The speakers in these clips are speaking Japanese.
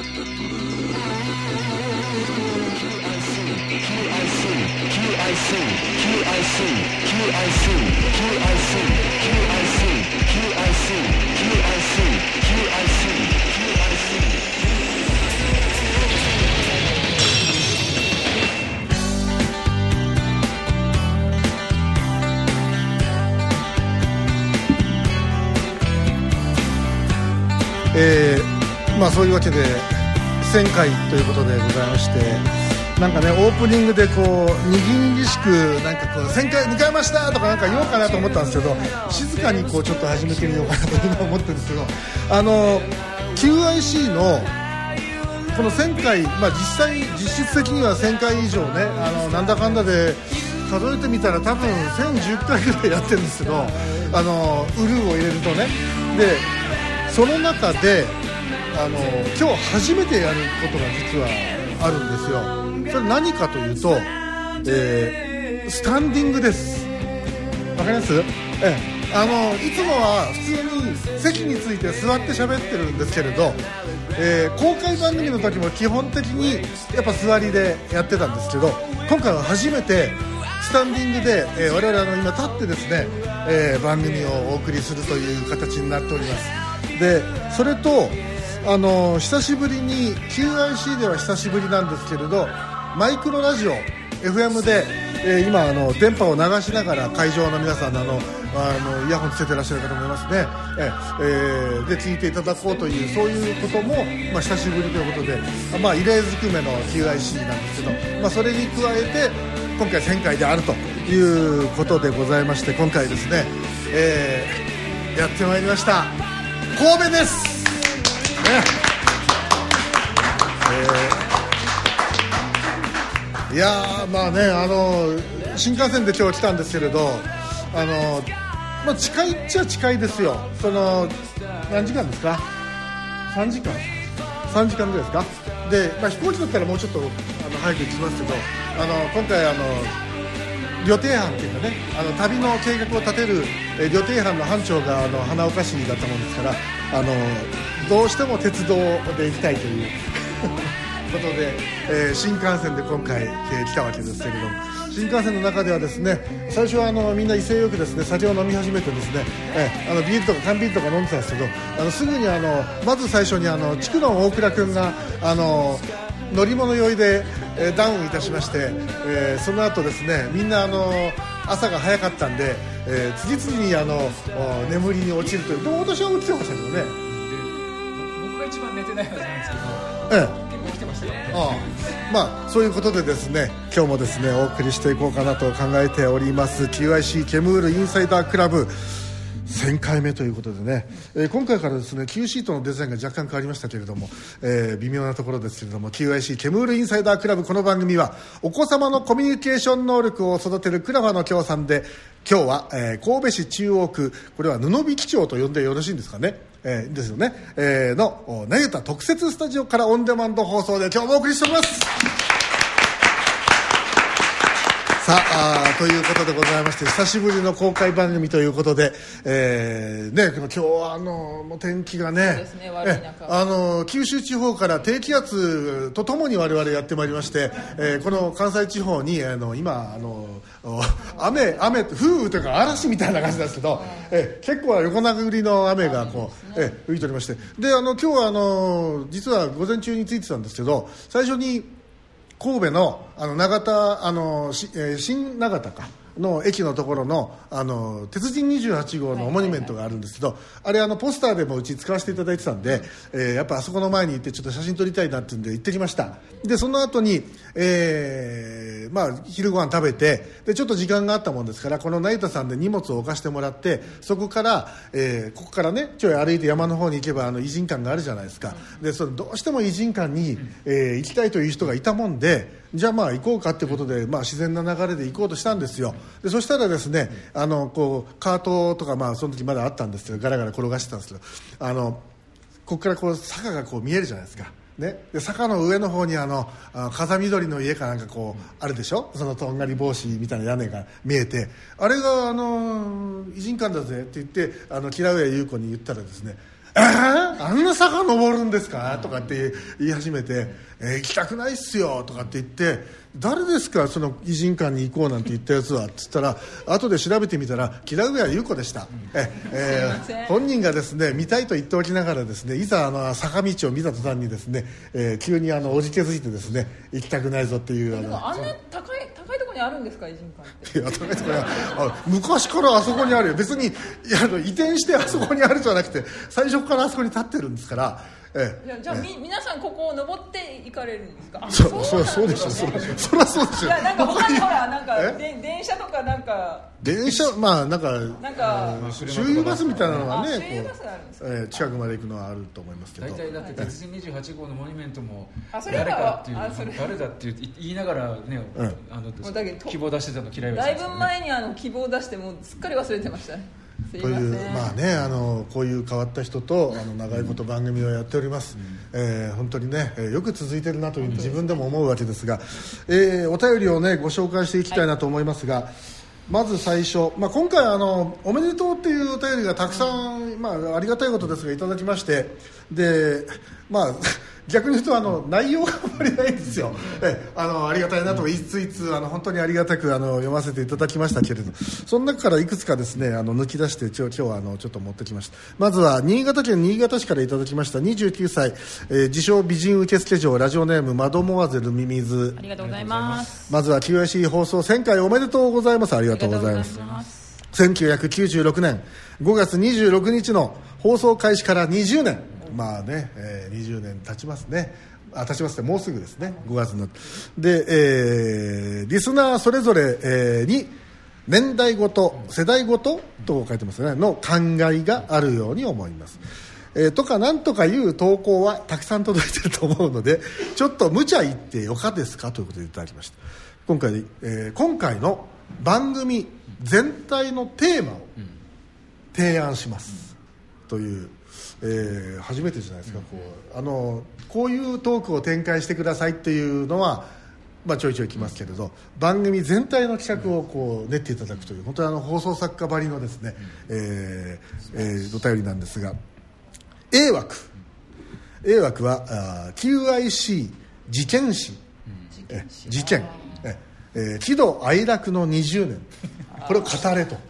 そういうわけで1000回ということでございまして、なんかねオープニングでこうにぎにぎしくなんかこう1000回迎えましたとかなんか言おうかなと思ったんですけど、静かにこうちょっと始めてみようかなと今思ってるんですけど、QIC のこの1000回、実質的には1000回以上ね、なんだかんだで数えてみたら多分1010回ぐらいやってるんですけど、ウルーを入れるとね。でその中で今日初めてやることが実はあるんですよ。それ何かというと、スタンディングです。わかります？いつもは普通に席について座って喋ってるんですけれど、公開番組の時も基本的にやっぱ座りでやってたんですけど、今回は初めてスタンディングで、我々今立ってですね、番組をお送りするという形になっております。でそれと久しぶりに QIC では久しぶりなんですけれど、マイクロラジオ FM で、今電波を流しながら会場の皆さんのイヤホンつけてらっしゃる方もいますね、で聞いていただこうというそういうことも、久しぶりということで、異例ずくめの QIC なんですけど、それに加えて今回1000回であるということでございまして、今回ですね、やってまいりました神戸です、いや新幹線で今日来たんですけれど、近いっちゃ近いですよ。何時間ですか？3時間ぐらいですか。で、飛行機だったらもうちょっと早く行きますけど、今回旅程班っていうかね、旅の計画を立てる旅程班の班長が花岡市だったもんですから、どうしても鉄道で行きたいということで、新幹線で今回、来たわけですけれども、新幹線の中ではですね、最初はみんな威勢よくですね酒を飲み始めてですね、ビールとか缶ビールとか飲んでたんですけど、すぐにまず最初に筑野大倉君が乗り物酔いで、ダウンいたしまして、その後ですね、みんな朝が早かったんで、次々に眠りに落ちるという。でも私は起きてましたけどね。 僕が一番寝てないはずなんですけど、結構起きてましたよ。 そういうことでですね、今日もですねお送りしていこうかなと考えております QIC ケムールインサイダークラブ1000回目ということでね、今回からですね Q シートのデザインが若干変わりましたけれども、微妙なところですけれども、 QIC ケムールインサイダークラブ、この番組はお子様のコミュニケーション能力を育てるクラファの協賛で、今日は、神戸市中央区、これは布引町と呼んでよろしいんですかね、ですよね、のなゆた特設スタジオからオンデマンド放送で今日もお送りしております。さあ、ということでございまして、久しぶりの公開番組ということで、今日はもう天気がね、 そうですね、悪い中、 九州地方から低気圧とともに我々やってまいりまして、この関西地方に今雨風雨というか嵐みたいな感じなんですけど、結構横殴りの雨が吹いておりまして、で今日は実は午前中についてたんですけど、最初に神戸の長田新長田かの駅のところの鉄人28号のモニュメントがあるんですけど、あれポスターでもうち使わせていただいてたんで、やっぱあそこの前に行ってちょっと写真撮りたいなっていうんで行ってきました。でその後に、昼ご飯食べて、でちょっと時間があったもんですから、この成田さんで荷物を置かしてもらって、そこから、ここからねちょい歩いて山の方に行けば異人館があるじゃないですか。でそれどうしても異人館に、行きたいという人がいたもんで、じゃあ行こうかってことで、自然な流れで行こうとしたんですよ。でそしたらですね、カートとかその時まだあったんですけど、ガラガラ転がしてたんですけど、ここから坂が見えるじゃないですかね。で坂の上の方に風緑の家かなんかあるでしょ、そのとんがり帽子みたいな屋根が見えて、あれが異人館だぜって言って吉良上優子に言ったらですね、 あんな坂登るんですかとかって言い始めて、行きたくないっすよとかって言って、誰ですかその異人館に行こうなんて言ったやつはって言ったら、後で調べてみたら木田上優子でした。本人がですね見たいと言っておきながらですね、いざ坂道を見た途端にですね、急におじけづいてですね、行きたくないぞっていう。 でもあんな高いところにあるんですか、異人館って。 いや、高いところに昔からあそこにあるよ。別に移転してあそこにあるじゃなくて、最初からあそこに立ってるんですから。 じゃあ皆さんここを登って行かれるんですか。 そうでしょ。そりゃそうでしょ。 いや、なんか他にほらなんか電車とかなんか電車なんか周遊バスみたいなのがね、近くまで行くのはあると思いますけど。 大体だって鉄人28号のモニュメントも誰誰だって言いながらね、希望出してたの嫌いだいぶ前に希望出してもうすっかり忘れてましたね。 というこういう変わった人と長いこと番組をやっております。本当にね、よく続いてるなというふうに自分でも思うわけですが、お便りをねご紹介していきたいなと思いますが、まず最初、今回おめでとうっていうお便りがたくさん、ありがたいことですがいただきまして、で逆に言うと内容があまりないんですよ。ありがたいなといつ本当にありがたく読ませていただきましたけれど、その中からいくつかですね抜き出して今日はちょっと持ってきました。まずは新潟県新潟市からいただきました29歳、自称美人受付嬢、ラジオネームマドモアゼルミミズ。 ありがとうございます。 まずは QIC 放送1000回おめでとうございます。ありがとうございます。1996年5月26日の放送開始から20年、20年経ちますね。経ちますね、もうすぐですね、5月になってで、リスナーそれぞれ、に年代ごと世代ごとと書いてますねの考えがあるように思います。とかなんとかいう投稿はたくさん届いてると思うので、ちょっと無茶言ってよかですかということでいただきました。今回の番組全体のテーマを提案します、という、初めてじゃないですか。こういうトークを展開してくださいっていうのは、ちょいちょい来ますけれど、番組全体の企画を練っていただくという、本当に放送作家ばりのですね、お便りなんですが、A 枠はQIC 事件史、事件、喜怒哀楽の20年、これを語れと。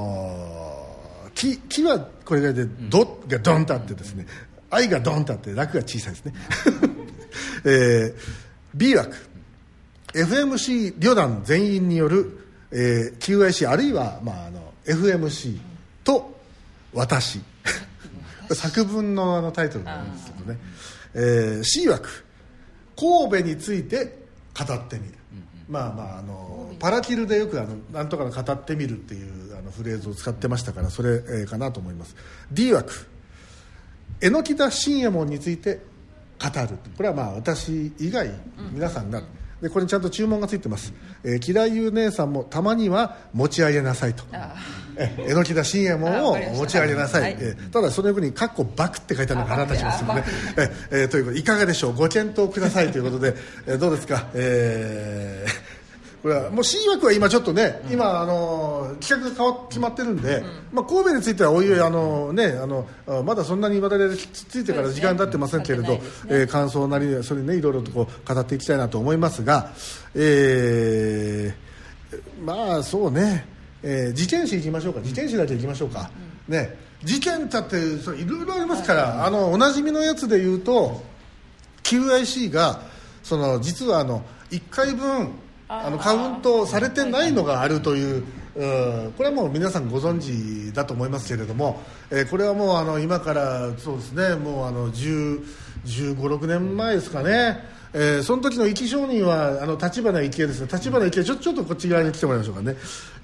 喜はこれでドがドンとあってですね、愛がドンとあって楽が小さいですね。B 枠 FMC 旅団全員による、QIC あるいは、FMC と私作文のタイトルなんですけどね。C 枠神戸について語ってみる。パラキルでよくなんとかの語ってみるっていうフレーズを使ってましたから、それ、かなと思います。 D 枠榎田信右衛門について語る。これは私以外皆さんが、でこれにちゃんと注文がついてます。木田優姉さんもたまには持ち上げなさいと。榎田信右衛門を持ち上げなさい。ただその横にカッコバクって書いてあるのが腹立ちますので、ということでいかがでしょう、ご検討くださいということで、どうですか。これはもう C 枠は今ちょっとね、今企画が決まってるんで、神戸についてはおいおいまだそんなにまだついてから時間経ってませんけれど、感想なりそれねいろいろと語っていきたいなと思いますが、そうね、事件史いきましょうか。事件史だけいきましょうか、ね。事件だっていろいろありますから、おなじみのやつで言うと QIC が実は1回分カウントされてないのがあるという、これはもう皆さんご存知だと思いますけれども、これはもう今からそうですね、もう15、16年前ですかね。その時の生き証人は立花幸恵ですね。立花幸恵ちょっとこっち側に来てもらいましょうかね。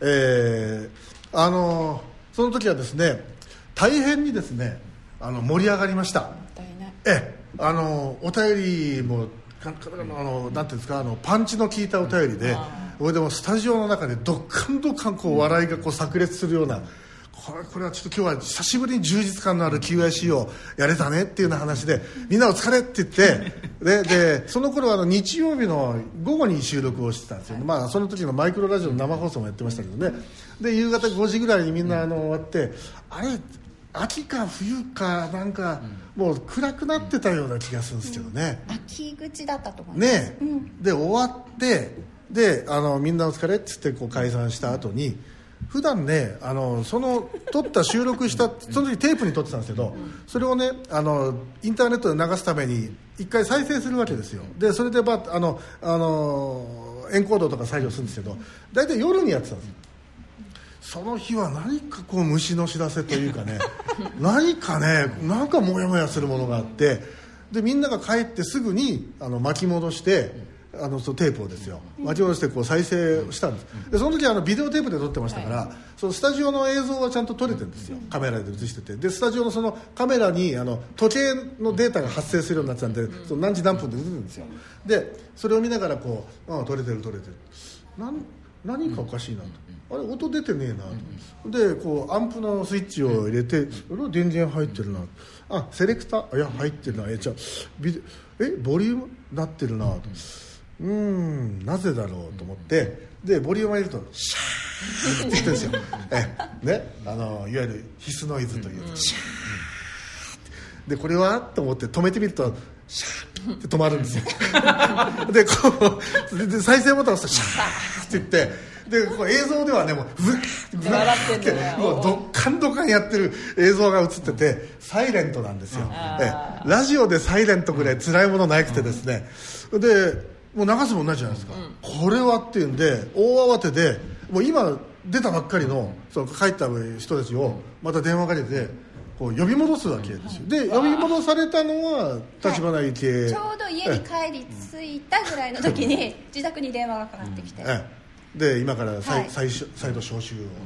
その時はですね、大変にですね盛り上がりました。お便りもなんていうんですか、パンチの効いたお便りで、これでもスタジオの中でドッカンドカン笑いが炸裂するような、これはちょっと今日は久しぶりに充実感のある QIC をやれたねっていうような話で、みんなお疲れって言ってでその頃は日曜日の午後に収録をしてたんですよ。その時のマイクロラジオの生放送もやってましたけどね。で夕方5時ぐらいにみんな終わって、あれ秋か冬かなんか、もう暗くなってたような気がするんですけどね、 秋口だったと思いますね、で終わってでみんなお疲れっつってこう解散した後に普段ねその撮った収録したその時テープに撮ってたんですけど、それをねインターネットで流すために一回再生するわけですよ。でそれでエンコードとか採用するんですけど、大体夜にやってたんですよ。その日は何かこう虫の知らせというかね何かねなんかモヤモヤするものがあって、でみんなが帰ってすぐに巻き戻してそのテープをですよ巻き戻してこう再生したんです。でその時ビデオテープで撮ってましたから、そのスタジオの映像はちゃんと撮れてるんですよ、カメラで映してて。でスタジオのそのカメラに時計のデータが発生するようになってたんで、その何時何分で映るんですよ。でそれを見ながらこう、撮れてる何かおかしいなと、あれ音出てねえなと、でこうアンプのスイッチを入れて、電源入ってるな、セレクターいや入ってるな、じゃあボリュームなってるなと、なぜだろうと思って、でボリュームを入れるとシャーって言ってるんですよね、いわゆるヒスノイズというシャーってでこれはと思って止めてみるとシャーって止まるんですよでこうで再生ボタンを押すとシャーって言って、でこう映像ではねもううわーってもうドッカンドカンやってる映像が映っててサイレントなんですよ。ラジオでサイレントぐらい辛いものなくてですね、でもう流すもんないじゃないですか、これはっていうんで大慌てでもう今出たばっかりのその帰った人たちをまた電話かけてこう呼び戻すわけですよ。で呼び戻されたのは橘池、 ちょうど家に帰り着いたぐらいの時に自宅に電話がかかってきて、 で今から再度招集をする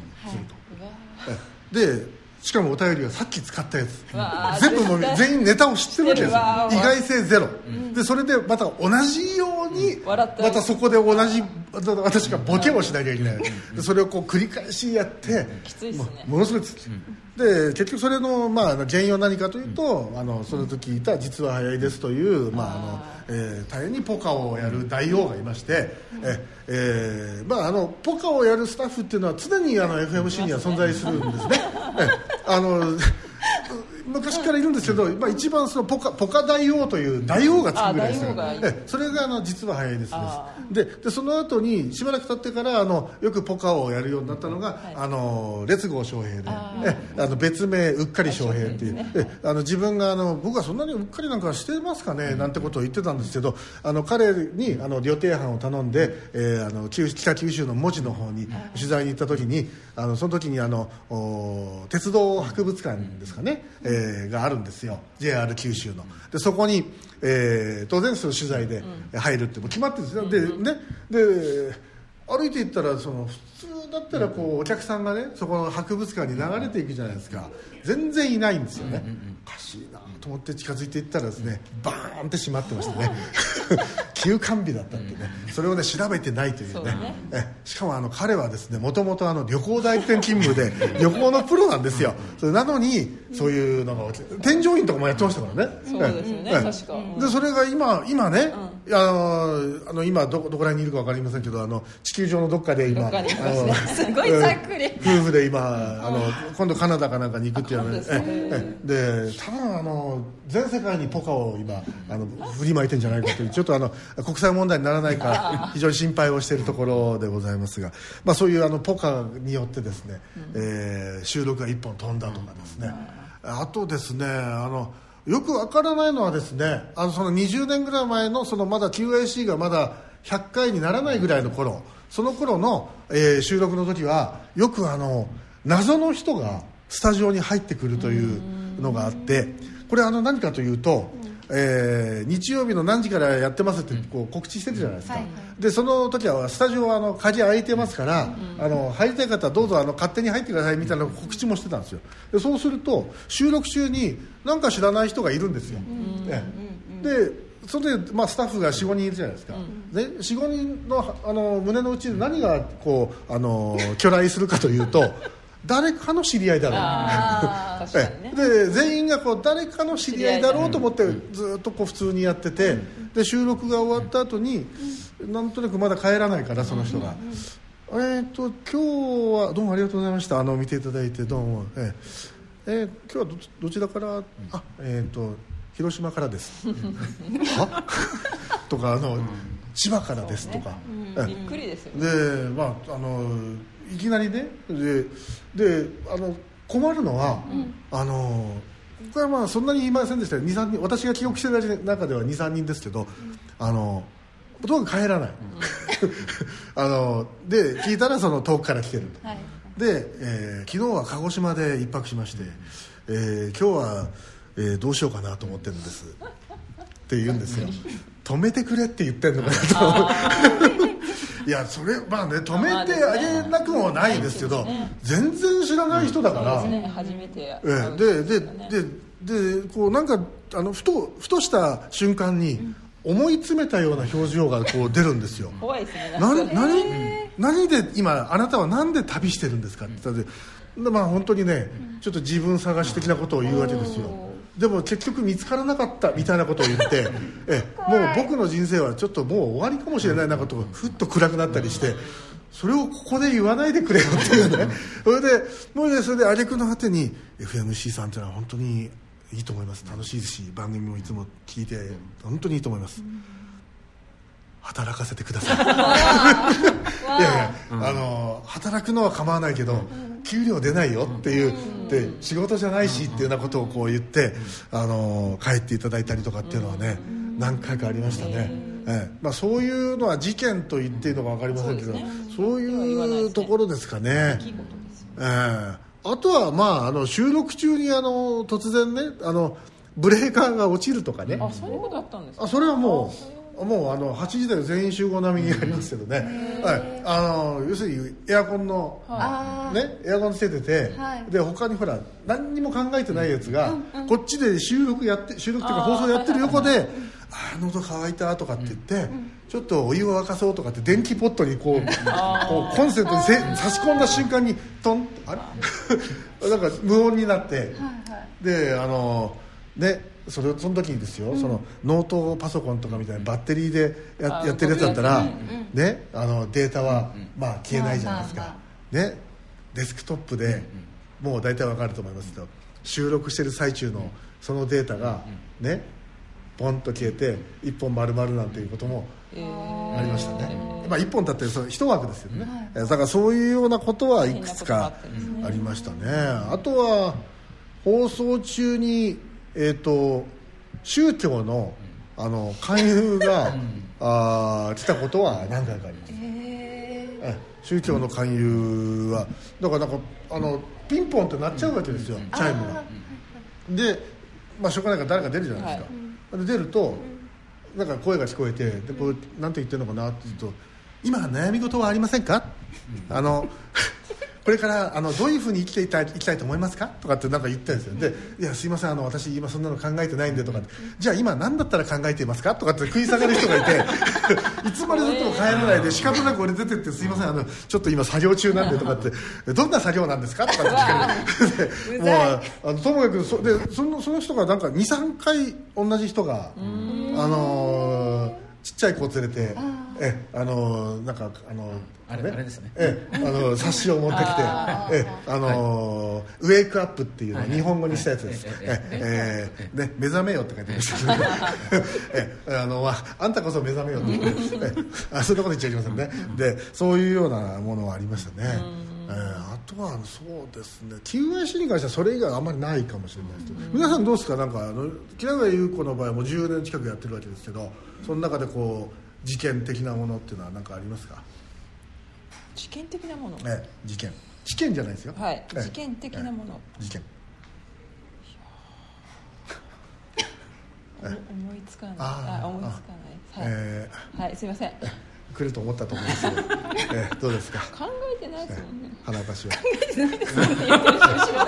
と、でしかもお便りはさっき使ったやつ全部もう全員ネタを知ってるわけですよ、意外性ゼロ、でそれでまた同じようにまたそこで同じ私がボケをしなきゃいけない、でそれをこう繰り返しやってきついですね、 ものすごいきつい、で結局それの、原因は何かというとその時いた実は早いですという、大変にポカをやる大王がいまして、ポカをやるスタッフっていうのは常にFMC には存在するんですね昔からいるんですけど、一番そのポカ大王という大王がつくぐらいですよ、それが実は早いですでその後にしばらく経ってからよくポカをやるようになったのが、烈郷翔平で、別名うっかり翔平っていう、自分が僕はそんなにうっかりなんかしてますかねなんてことを言ってたんですけど、彼に旅程班を頼んで、北九州の門司の方に取材に行った時にその時に鉄道博物館ですかね、があるんですよ JR 九州の。でそこに、当然その取材で入るってもう決まってるんですよ。で歩いていったら普通だったらお客さんがねそこの博物館に流れていくじゃないですか。全然いないんですよね、おかしいなと思って近づいていったらですねバーンって閉まってましたね休館日だったんでね、それをね調べてないというね、しかも彼はですねもともと旅行代理店勤務で旅行のプロなんですよ。それなのにそういうのが添乗員とかもやってましたからね。 そうですよね、確かでそれが今ね、今どこらにいるか分かりませんけど地球上のどっかで今すごいざっくり夫婦で今今度カナダかなんかに行くっていうので多分全世界にポカを今振りまいてんじゃないかというちょっと国際問題にならないか非常に心配をしているところでございますが、そういうポカによってですね、収録が1本飛んだとかですね、あとですねよくわからないのはですねその20年ぐらい前のまだ QAC がまだ100回にならないぐらいの頃、その頃の、収録の時はよく謎の人がスタジオに入ってくるというのがあって、これ何かというと、日曜日の何時からやってますって告知してるじゃないですか、でその時はスタジオは鍵開いてますから、入りたい方はどうぞ勝手に入ってくださいみたいな告知もしてたんですよ。でそうすると収録中になんか知らない人がいるんですよ、でそれで、スタッフが 4,5 人いるじゃないですか、で 4,5 人の胸の内で何が巨来するかというと誰かの知り合いだろう確かに、ね、で全員が誰かの知り合いだろうと思ってずっと普通にやってて、で収録が終わった後になんとなくまだ帰らないからその人が、今日はどうもありがとうございました見ていただいてどうも、 今日はどちらから、広島からですはとか千葉からですとか、 びっくりですよね。 で、いきなりねで困るのは、これはそんなに言いませんでしたよ。2、3人、私が記憶している中では 2,3 人ですけど、ほとんど帰らないで聞いたらその遠くから来てると、はい、で、昨日は鹿児島で一泊しまして、今日は、どうしようかなと思ってるんですって言うんですよ。止めてくれって言ってるのかなといやそれ止めてあげなくもないですけど、全然知らない人だから、 初めてでこうなんかふとした瞬間に思い詰めたような表情がこう出るんですよ。 怖いですね。 何で今あなたは何で旅してるんですかって言ったら、本当にねちょっと自分探し的なことを言うわけですよ。でも結局見つからなかったみたいなことを言ってもう僕の人生はちょっともう終わりかもしれないなことがふっと暗くなったりして、それをここで言わないでくれよっていうねそれで挙句の果てに FMC さんっていうのは本当にいいと思います、楽しいし番組もいつも聞いて本当にいいと思います、働かせてくださいいや働くのは構わないけど、給料出ないよっていうで仕事じゃないしっていうようなことをこう言って帰っていただいたりとかっていうのはね何回かありましたね、そういうのは事件と言っていいのか分かりませんけど、そういうところですかね。あとは収録中に突然ねブレーカーが落ちるとかね。 そういうことだったんですか。 それはもう8時台全員集合並みにありますけどね、要するにエアコンの、エアコンつけてて、で他にほら何にも考えてないやつが、こっちで収録っていうか放送やってる横で喉乾いたとかって言って、ちょっとお湯を沸かそうとかって電気ポットにこうコンセントに差し込んだ瞬間にトンあれなんか無音になって、でその時にですよ、そのノートパソコンとかみたいなバッテリーでやってるやつだったら、データは消えないじゃないですか、デスクトップでもう大体わかると思いますけど、収録してる最中のそのデータがポンと消えて1本丸々なんていうこともありましたね。1本だって1枠ですよね、だからそういうようなことはいくつかありましたね。あとは放送中に宗教の勧誘が来たことは何回かあります、宗教の勧誘はだからピンポンって鳴っちゃうわけですよ、チャイムが。で、しょうがないから誰か出るじゃないですか、で出るとなんか声が聞こえて、でこうなんて言ってるのかなって言うと、今悩み事はありませんか、これからどういうふうに生きていきたいと思いますかとかってなんか言ったんですよ。で、いやすいません私今そんなの考えてないんでとかって、じゃあ今何だったら考えていますかとかって食い下がる人がいていつまでずっとも帰らないで仕方なく俺出てって、すいませんちょっと今作業中なんでとかってどんな作業なんですかとかって聞かれてもうともかくその人がなんか 2,3 回同じ人がちっちゃい子連れてなんかあれですね、 冊子を持ってきてウェイクアップっていうのを日本語にしたやつです、目覚めよって書いてましたあんたこそ目覚めよってそんなこと言っちゃいけませんね。でそういうようなものはありましたね。あとはそうですね、 QIC に関してはそれ以外はあんまりないかもしれないです。皆さんどうですか。なんか木永優子の場合はもう10年近くやってるわけですけど、その中でこう事件的なものっていうのは何かありますか。 事件的なもの、 事件じゃないですよ、 事件的なもの、 事件思いつかない、すいません来ると思ったと思うんですけど、どうですか。 考えてないですもんね。 花橋は考えてないですもんね。言ってる後ろ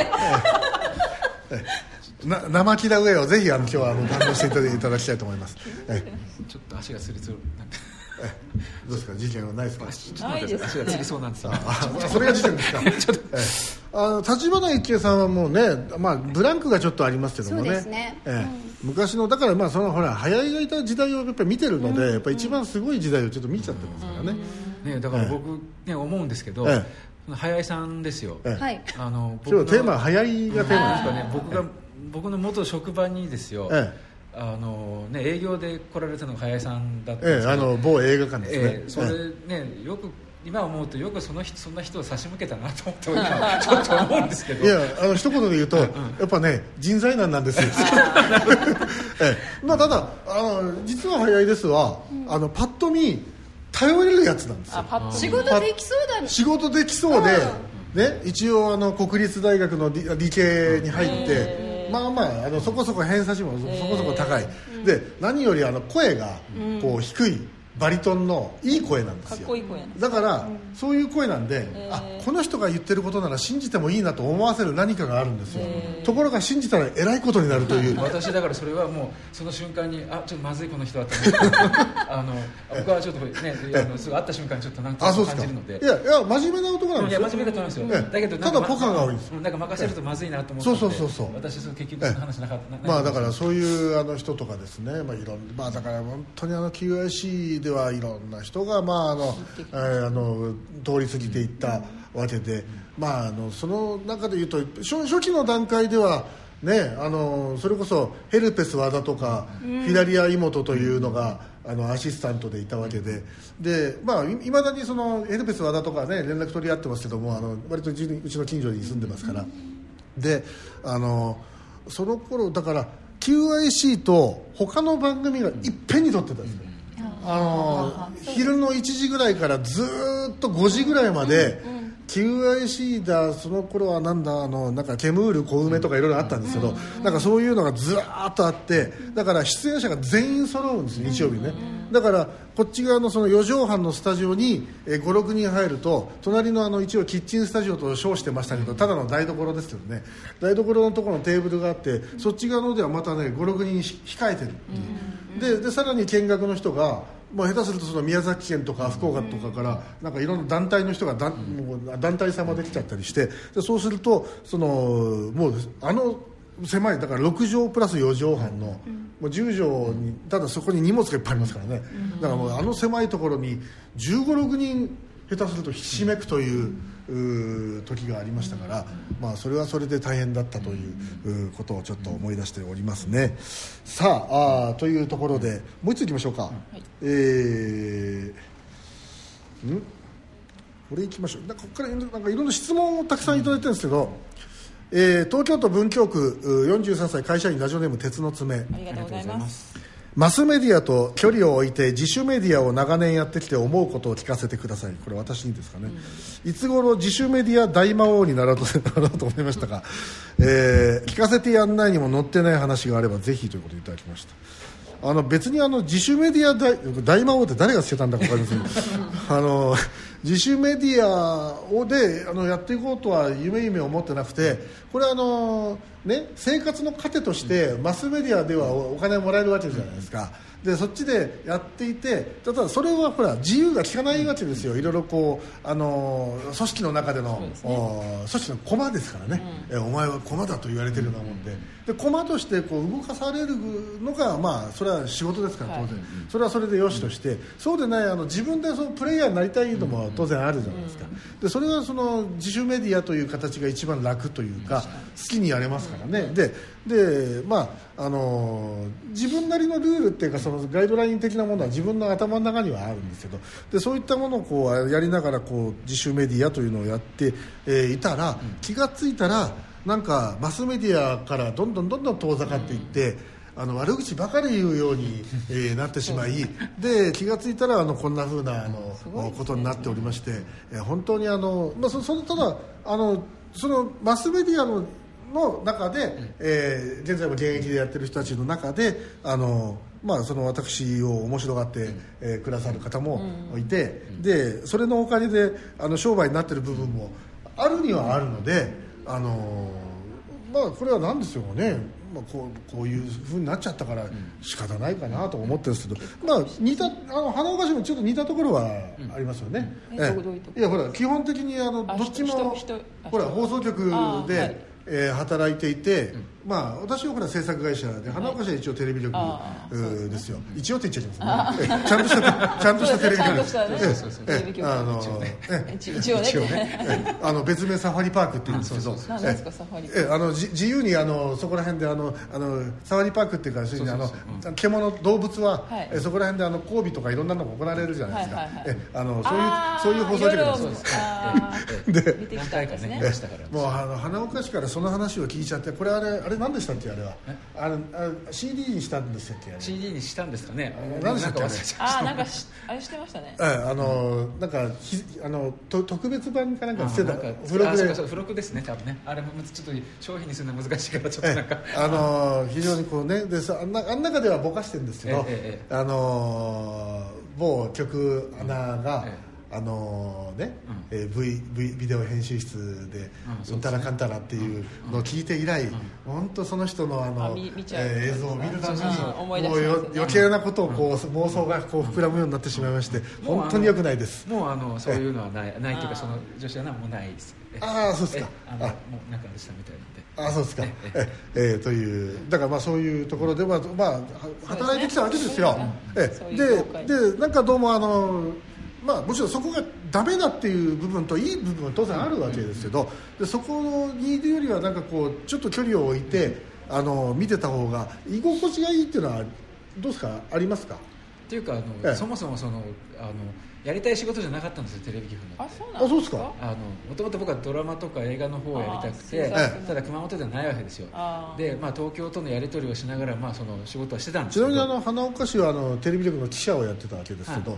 で生木田上をぜひ今日は堪能していただきたいと思います。 ちょっと足がつりそうなんでどうですか。事件はないですか。 ないです、ね、 足がつりそうなんですよ。 それが事件ですか。立花一恵さんはもうね、ブランクがちょっとありますけどもね。 そうですね、 昔のだからそのほら早いがいた時代をやっぱり見てるので、やっぱり一番すごい時代をちょっと見ちゃってますからね。 だから僕ね思うんですけど、 早井さんですよ。 はい。 今日のテーマは早いがテーマですかね。僕の元職場にですよ。営業で来られたのが早井さんだったんですけど、 某映画館ですね。 それね、よく今思うとよくそんな人を差し向けたなと思って今ちょっと思うんですけど、 いや一言で言うと、やっぱね人材難なんですよ。まあただ実は早いですは、パッと見頼れるやつなんですよ。 仕事できそうだね。 仕事できそうで、ね、一応国立大学の理系に入って、まあそこそこ偏差値もそこそこ高い、で何より声がこう低いバリトンのいい声なんですよ。 かっこいい声なんです。 だからそういう声なんで、この人が言ってることなら信じてもいいなと思わせる何かがあるんですよ。ところが信じたらえらいことになるという。 私だからそれはもうその瞬間にちょっとまずいこの人だと思って僕はちょっとねすぐ会った瞬間にちょっとなんか感じるので、 いや真面目な男なんですよ。 いや真面目だと思いますよ。だけどただポカが多いんですよ。 なんか任せるとまずいなと思って、 そう私結局その話なかった。 まあだからそういう人とかですね、だから本当にQIC ではいろんな人が通り過ぎていったわけで、その中でいうと初期の段階ではね、それこそヘルペス和田とか、フィダリア妹というのがアシスタントでいたわけで、いまだにそのヘルペス和田とかね連絡取り合ってますけども、割とうちの近所に住んでますから、でその頃だから QIC と他の番組がいっぺんに撮ってたんですよ。昼の1時ぐらいからずっと5時ぐらいまで、QIC だ、その頃はなんかケムール小梅とかいろいろあったんですけど、なんかそういうのがずらーっとあって、だから出演者が全員揃うんですよ、日曜日ね。だからこっち側のその4畳半のスタジオに5、6人入ると、隣の一応キッチンスタジオと称してましたけど、ただの台所ですけどね、台所のところのテーブルがあって、そっち側のではまたね5、6人控えてるっていう。でさらに見学の人が下手するとその宮崎県とか福岡とかからなんかいろんな団体の人が団体様で来ちゃったりして、でそうするともう狭いだから6畳プラス4畳半のもう10畳に、ただそこに荷物がいっぱいありますからね、だからもう狭いところに15、6人下手するとひしめくという時がありましたから、それはそれで大変だったということをちょっと思い出しておりますね。さあというところでもう一ついきましょうか。これいきましょう。ここからなんかいろんな質問をたくさんいただいてるんですけど、東京都文京区43歳会社員ラジオネーム鉄の爪、 ありがとうございます。 マスメディアと距離を置いて自主メディアを長年やってきて思うことを聞かせてください。これ私にですかね、いつ頃自主メディア大魔王になろうと思いましたか。聞かせてやんないにも載ってない話があればぜひということでいただきました。別に自主メディア大魔王って誰がつけたんだか分かりません自主メディアでやっていこうとは夢思ってなくて、これ生活の糧としてマスメディアではお金もらえるわけじゃないですか。でそっちでやっていて、ただそれはほら自由が利かないわけですよ。いろいろこう組織の中での組織の駒ですからね、お前は駒だと言われてるようなもんで、駒としてこう動かされるのがそれは仕事ですから当然、それはそれでよしとして、そうでない自分でそのプレイヤーになりたいのも当然あるじゃないですか。でそれはその自主メディアという形が一番楽というか、好きにやれますからね。で自分なりのルールっていうか、そのガイドライン的なものは自分の頭の中にはあるんですけど、でそういったものをこうやりながらこう自主メディアというのをやって、いたら、気がついたらなんかマスメディアからどんどん遠ざかっていって、悪口ばかり言うように、なってしまい、で気がついたらこんな風なことになっておりまして、本当にただそのマスメディアの中で、現在も現役でやってる人たちの中でその私を面白がって、くださる方もいて、でそれのおかげで商売になってる部分もあるにはあるので、これは何でしょうね、こういう風になっちゃったから仕方ないかなと思ってるんですけど、似た花岡市もちょっと似たところはありますよね。いやほら基本的にどっちもほら放送局で、働いていて、 まあ私はほら制作会社で花岡市は一応テレビ局ですよ。一応って言っちゃいますね。ちゃんとしたテレビ局です。 一応ね。 別名サファリパークって言うんですけど、 何ですかサファリパーク。 自由にそこら辺でサファリパークっていうか獣動物はそこら辺で交尾とかいろんなのが行われるじゃないですか。そういう放送局なんです。 で何回かね見ましたから。 もう花岡市からその話を聞いちゃって、これあれ何でしたっけ、あれはCD にしたんですっけ。 CD にしたんですかね。 何でしたっけ。 なんかあれしてましたね。 なんか特別版かなんかしてた付録で。付録ですね多分ね。あれもちょっっと商品にするのは難しいからちょっとなんか非常にこうねであん中ではぼかしてるんですけど、某局アナが、ビデオ編集室でうんたらかんたらっていうのを聞いて以来、本当その人の映像を見るたびにもう余計なことをこう妄想がこう膨らむようになってしまいまして、本当に良くないです。 もうそういうのはないというか、その女子アナもうないです。 ああそうですか。 もうなんかでしたみたいなんで。 あそうですか。というだからまあそういうところでは働いてきたわけですよ。でなんかどうももちろんそこがダメだっていう部分といい部分は当然あるわけですけど、でそこにいるよりはなんかこうちょっと距離を置いて見てた方が居心地がいいっていうのはどうですか、ありますか。 っていうかそもそもやりたい仕事じゃなかったんですよ、テレビ局の。 そうですか。 もともと僕はドラマとか映画の方をやりたくて、ただ熊本ではないわけですよ。で、東京とのやり取りをしながら、その仕事はしてたんですけど。 ちなみに花岡氏はテレビ局の記者をやってたわけですけど、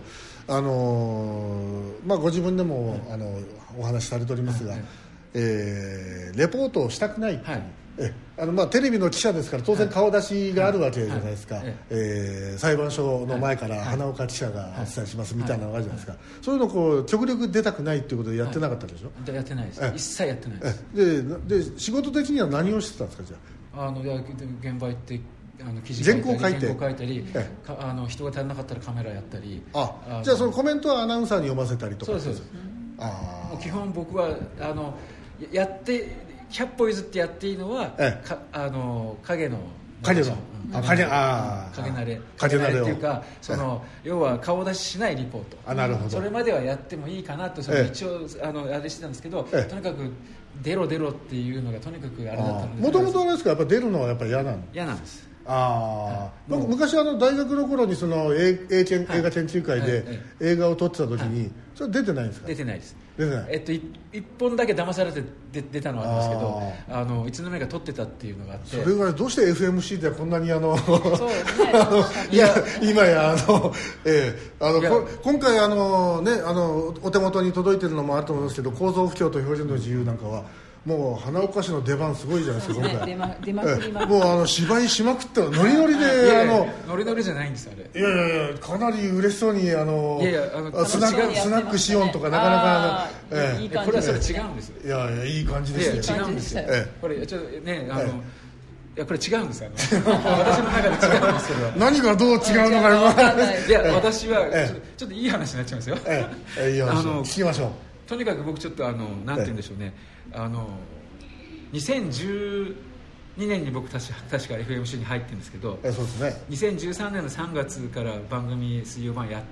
ご自分でもお話しされておりますが、レポートをしたくないっていう、テレビの記者ですから当然顔出しがあるわけじゃないですか。裁判所の前から花岡記者がお伝えしますみたいなのがあるじゃないですか。そういうのをこう極力出たくないっていうことでやってなかったでしょ。 やってないです。一切やってないです。 で仕事的には何をしてたんですか。じゃ現場行って記事書いたり原稿書いたり、人が足りなかったらカメラやったり。 じゃあそのコメントはアナウンサーに読ませたりとか。 そうです。もう基本僕はやって100歩譲ってやっていいのは影の影慣れっていうか、要は顔出ししないリポート。 なるほど。 それまではやってもいいかなと一応あれしてたんですけど、とにかく出ろっていうのがとにかくあれだったので。 もともとあれですか、やっぱ出るのはやっぱり嫌なんです。 昔大学の頃にその映画研究会で映画を撮ってた時にそれ出てないんですか。 出てないです。 1 本だけ騙されて出たのはあるんですけど、いつの間にか撮ってたっていうのがあって。 それぐらいどうして FMC でこんなにそうですね今や今回お手元に届いてるのもあると思うんですけど、構造不協と表現の自由なんかはもう花岡市の出番すごいじゃないですか。 出まくりまくもう芝居しまくったらノリノリでノリノリじゃないんですあれ。 いやかなり嬉しそうにスナックシオンとかなかなかいい感じ。これはそれ違うんですよ。 いやいい感じですよ。違うんですよ。これちょっとねいやこれ違うんですよ。私の中で違うんですけど。 何がどう違うのか分からない。 いや私はちょっっといい話になっちゃいますよ。 いい話聞きましょう。 とにかく僕ちょっとなんて言うんでしょうね。2012年に僕確か FMC に入ってるんですけど、 そうですね。 2013年の3月から番組水曜版やって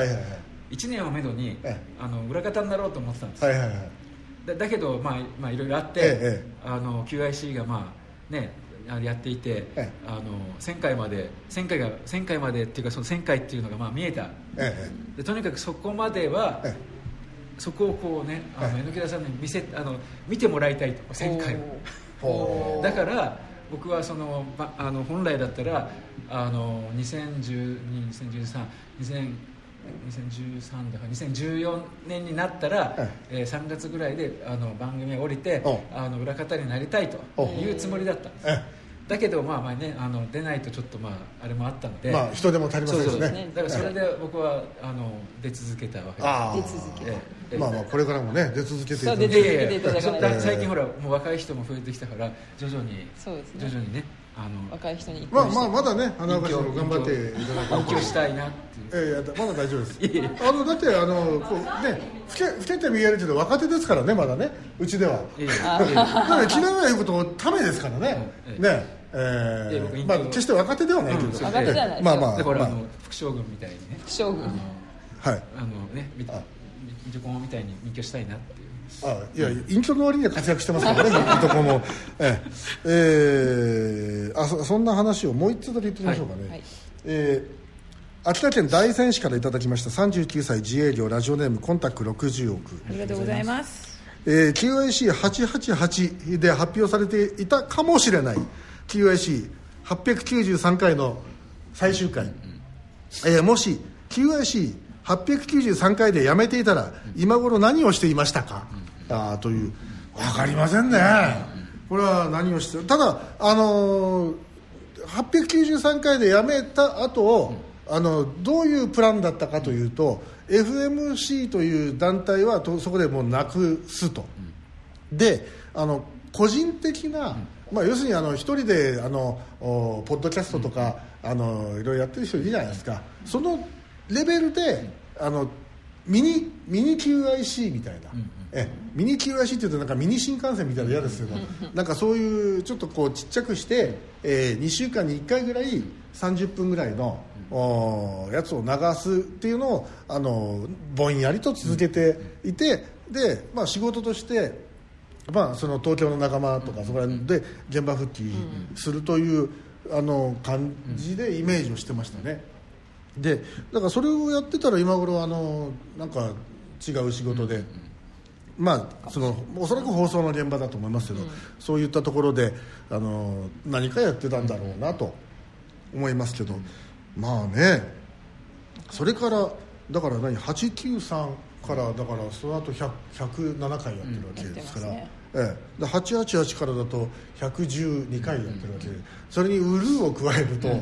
、1年をめどに裏方になろうと思ってたんですよ。だけどいろいろあって、QIC がやっていて、1000回までっていうかその1000回っていうのが見えた。でとにかくそこまでは。そこをこうね、榎田さんに見てもらいたいと、1000回を。だから僕は本来だったら2013だから2014年になったら、3月ぐらいで番組を降りて裏方になりたいというつもりだったんです。だけど出ないとちょっとあれもあったので、 人でも足りませんしね。 だからそれで僕は出続けたわけです。 これからもね出続けていただかないと。 最近ほらもう若い人も増えてきたから徐々にね若い人にまだね花岡市も頑張っていただいて勉強したいなっていう。 まだ大丈夫ですだってこうね老けて見えるけど若手ですからねまだねうちではだから嫌いな言うことためですからね決して若手ではないけど若手ではないだから副将軍みたいにね副将軍はい水戸黄門みたいに隠居したいなっていう。 いや隠居の割には活躍してますからね水戸黄門そんな話をもう一つだけ言ってみましょうかね、秋田県大仙市からいただきました39歳自営業ラジオネームコンタク60億ありがとうございます。 QIC888 で発表されていたかもしれない QIC893 回の最終回、もし QIC893 回でやめていたら今頃何をしていましたか、という分かりませんね、これは何をしてただ893回でやめた後どういうプランだったかというと FMC という団体はそこでもうなくすと、で個人的な、要するに一人でポッドキャストとかいろいろやってる人いるじゃないですか、そのレベルでミニ QIC みたいな、ミニ QIC っていうとなんかミニ新幹線みたいなの嫌ですけどなんかそういうちょっとこうちっちゃくして、2週間に1回ぐらい30分ぐらいのやつを流すっていうのをぼんやりと続けていて、で、仕事として、その東京の仲間とかそこら辺で現場復帰するという感じでイメージをしてましたね。でだからそれをやってたら今頃なんか違う仕事で、おそらく放送の現場だと思いますけど、そういったところで何かやってたんだろうなと思いますけど、それからだから893からだからその後107回やってるわけですから、888からだと112回やってるわけで、それにウルーを加えると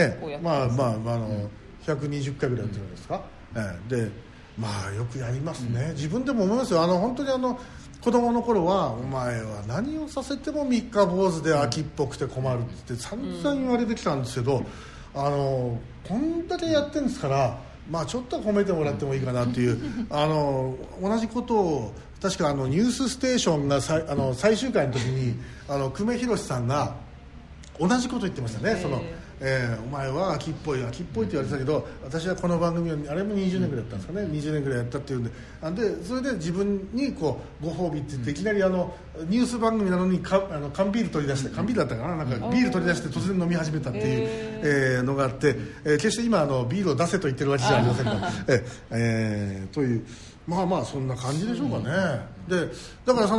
120回ぐらいやってるんですか、でよくやりますね、自分でも思いますよ。本当に子供の頃はお前は何をさせても三日坊主で秋っぽくて困るって散々言われてきたんですけど、こんだけやってるんですからちょっと褒めてもらってもいいかなっていう同じことを確かニュースステーションが最終回の時に久米宏さんが同じこと言ってましたね。お前は秋っぽいって言われてたけど、私はこの番組をあれも20年ぐらいやったんですかね、20年ぐらいやったっていうんで、それで自分にご褒美って言っていきなりニュース番組なのに缶ビール取り出して、缶ビールだったかな、なんかビール取り出して突然飲み始めたっていうのがあって、決して今ビールを出せと言ってるわけじゃありませんからというそんな感じでしょうかね。でだから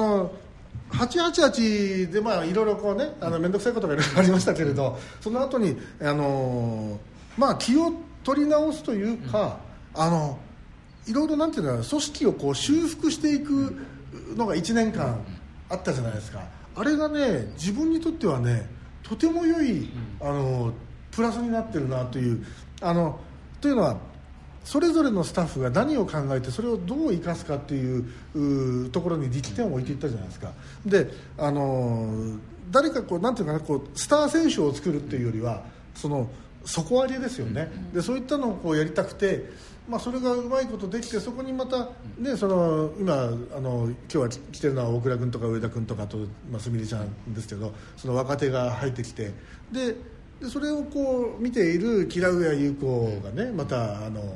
888でいろいろこうね面倒くさいことがいろいろありましたけれど、その後に気を取り直すというか、いろいろなんていうの組織をこう修復していくのが1年間あったじゃないですか。あれがね自分にとってはねとても良いプラスになってるなというというのは、それぞれのスタッフが何を考えてそれをどう生かすかっていうところに力点を置いていったじゃないですか。で誰かなんていうかなスター選手を作るっていうよりは底上げですよね、でそういったのをやりたくて、それがうまいことできて、そこにまた、ね、今今日は来てるのは大倉君とか上田君とかとすみれちゃんですけど、その若手が入ってきて、でそれをこう見ている木田上優子がねまた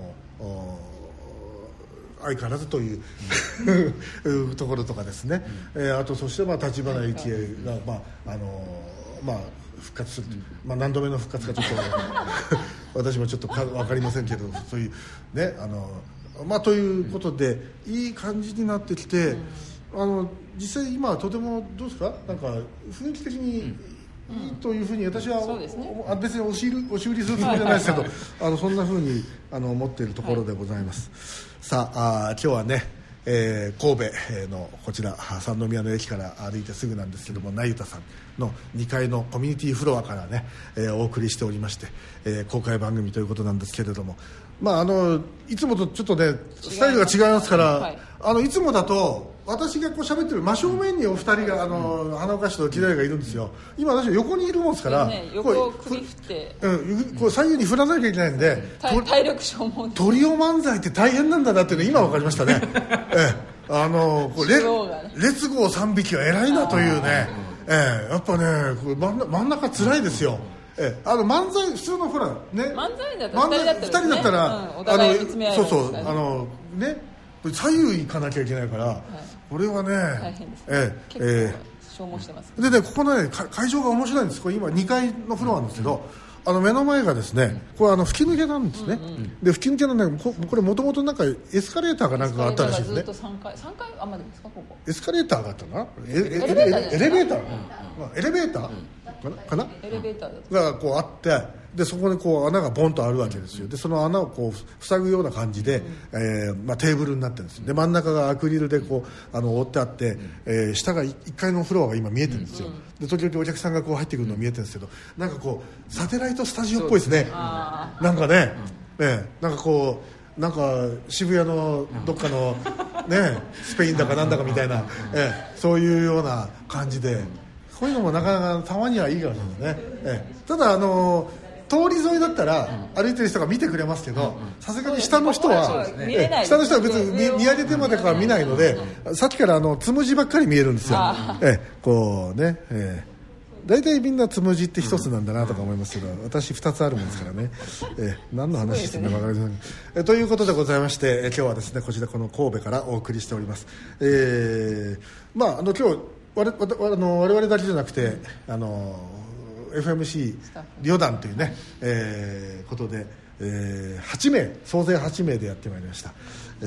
相変わらずというところとかですね、あとそして立花幸恵が復活する、何度目の復活かちょっと私もちょっと分かりませんけど、そういうねということでいい感じになってきて、実際今はとてもどうですか、なんか雰囲気的にいいというふうに私は、別に押し売りするつもりじゃないですけどそんなふうに思っているところでございます、さあ今日はね、神戸のこちら三宮の駅から歩いてすぐなんですけども、なゆたさんの2階のコミュニティフロアからね、お送りしておりまして、公開番組ということなんですけれども、いつもとちょっとねスタイルが違いますから、いつもだと私がこう喋ってる真正面にお二人が花岡市と木田屋がいるんですよ。今私横にいるもんですから、 横を首振って、 こう左右に振らなきゃいけないんで、 体力消耗。 トリオ漫才って大変なんだなっていうの今分かりましたね。これ列号3匹は偉いなというね。やっぱね真ん中辛いですよ。漫才普通のほらね、 漫才だったら2人だったらお互い見つめ合えるんですそうね左右行かなきゃいけないから、これはね大変ですね。結構消耗してます。 でね、ここのね会場が面白いんです。これ今2階のフロアなんですけど、目の前がですね、これ吹き抜けなんですね。で吹き抜けのね、これもともとなんかエスカレーターかなんかがあったらしいですね。 ずっと3階までですか、ここ。 エスカレーターがあったな。エレベーターかな。エレベーターがこうあって、でそこにこう穴がボンとあるわけですよ。でその穴をこう塞ぐような感じで、テーブルになってるんです。で真ん中がアクリルでこう覆ってあって、下が1階のフロアが今見えてるんですよ。で時々お客さんがこう入ってくるの見えてるんですけど、なんかこうサテライトスタジオっぽいですね。なんかね、なんかこうなんか渋谷のどっかのねスペインだかなんだかみたいな、そういうような感じで、こういうのもなかなかたまにはいいかもしれないですね。ただ通り沿いだったら歩いてる人が見てくれますけど、さすがに下の人は下の人は別に見上げてまでから見ないので、さっきからつむじばっかり見えるんですよ。こうね、大体みんなつむじって一つなんだなとか思いますけど、私2つあるもんですからね。何の話してるのか分かりません。ということでございまして、今日はですねこちらこの神戸からお送りしております。今日我々だけじゃなくてFMC 旅団というね、ことで、総勢8名でやってまいりました。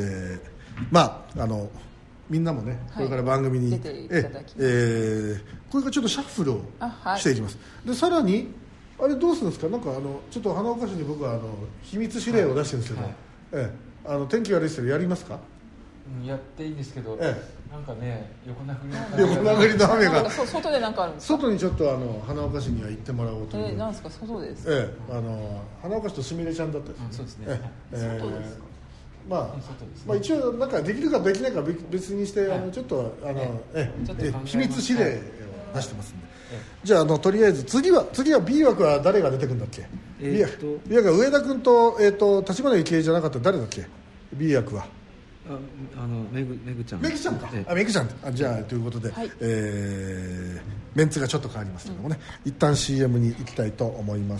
みんなもねこれから番組に、これからちょっとシャッフルをしていきます。でさらにあれどうするんですか。なんかちょっと花岡市に僕は秘密指令を出してるんですけど、天気悪いですけどやりますか。 やっていいんですけど、なんかね横殴りの雨が外でなんかあるんですか。 外にちょっと花岡市には行ってもらおうという。 なんですか外です。 花岡市とすみれちゃんだったです。 そうですね。 外ですか。 一応なんかできるかできないか別にして、ちょっと秘密指令を出してますんで、じゃあとりあえず次は B 枠は誰が出てくるんだっけ。B 枠は上田君と立花幸恵じゃなかったら誰だっけ。 B 枠はめぐちゃん。 めぐちゃんか。めぐちゃん。じゃあということで、メンツがちょっと変わりますけどもね、一旦 CM に行きたいと思います。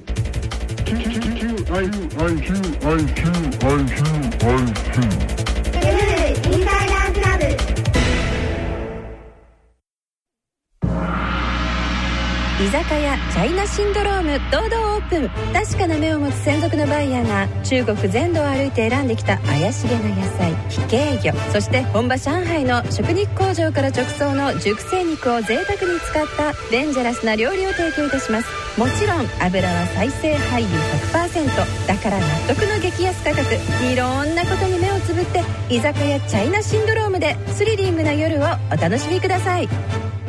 居酒屋チャイナシンドローム堂々オープン。確かな目を持つ専属のバイヤーが中国全土を歩いて選んできた怪しげな野菜、非系魚、そして本場上海の食肉工場から直送の熟成肉を贅沢に使ったデンジャラスな料理を提供いたします。もちろん油は再生廃油 100%。 だから納得の激安価格。いろんなことに目をつぶって居酒屋チャイナシンドロームでスリリングな夜をお楽しみください。